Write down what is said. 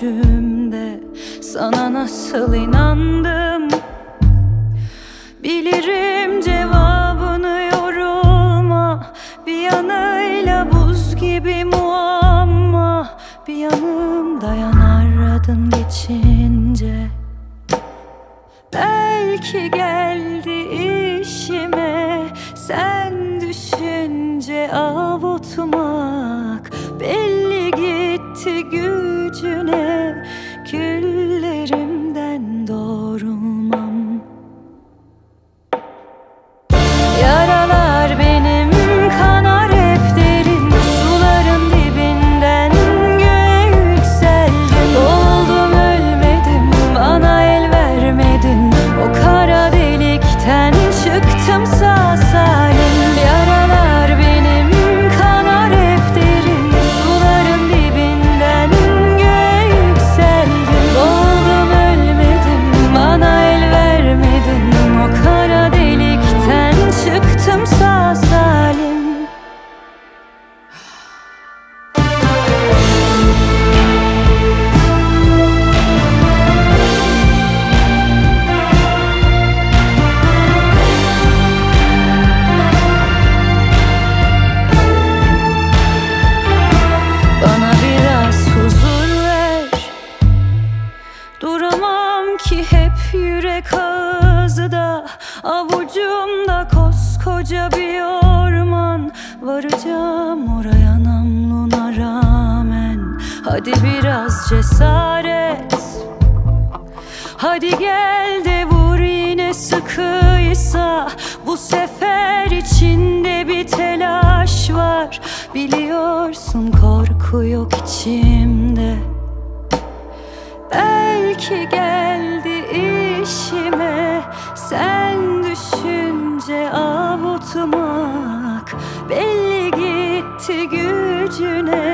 düşümde sana nasıl inandım. Bilirim cevabını, yorulma. Bir yanıyla buz gibi muamma, bir yanımda yanar adın geçince. Belki geldi işime sen düşünce avutmak. Belli gitti gücüne, küllerimden doğrulmam. Yaralar benim kanar hep derin, suların dibinden göğe yükseldim. Oldum ölmedim, bana el vermedin, o kara delikten çıktım sağ salim. Yaralar benim kanar hep derin, suların dibinden göğe yükseldim. Oldum ölmedim, bana el vermedin, o kara delikten çıktım sağ salim. Bana biraz huzur ver, duramam ki hep yürek ağızda. Avucumda koskoca bir orman, varacağım oraya namluna rağmen. Hadi biraz cesaret, hadi gel de vur yine sıkıysa. Bu sefer içinde bir telaş var, biliyorsun korku yok içimde. Belki geldi işime sen düşünce avutmak. Belli gitti gücüne,